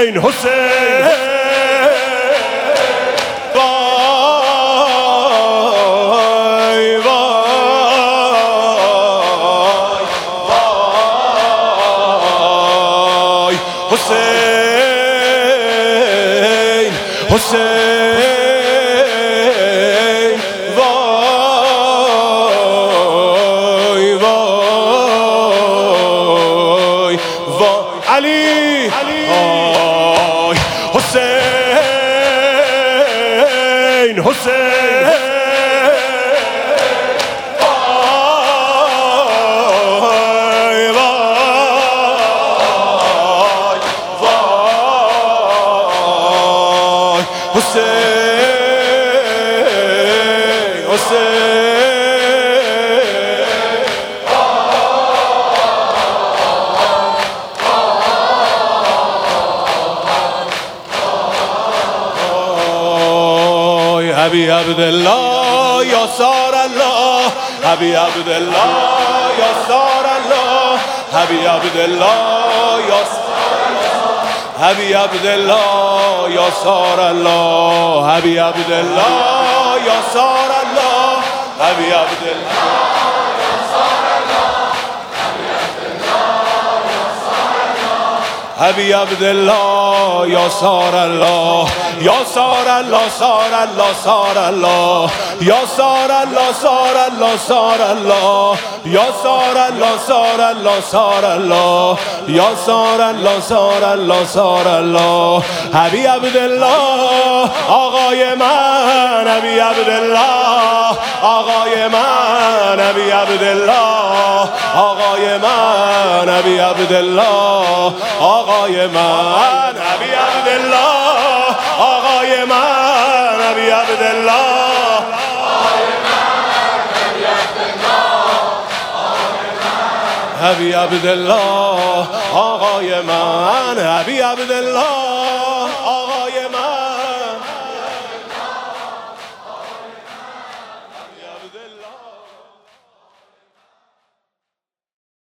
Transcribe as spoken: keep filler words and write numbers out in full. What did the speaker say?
حسین حسین وای وای وای حسین حسین وای وای وای علی آی حسین حسین وای وای وای حسین حسین حبی عبدالله یاسار الله حبی عبدالله یاسار الله حبی عبدالله یاسار حبی عبدالله یاسار الله حبی عبدالله یاسار الله حبی عبدالله حبی عبدالله یاسار الله یاسار الله سار الله سار الله یاسار الله سار الله سار الله یاسار الله سار الله سار الله یاسار الله سار الله سار الله حبی عبدالله آقای من حبی عبدالله آقای من حبی عبدالله آقای من حبی عبدالله آقای من حبی عبدالله آقای من حبی عبدالله حبی عبدالله آقای من حبی عبدالله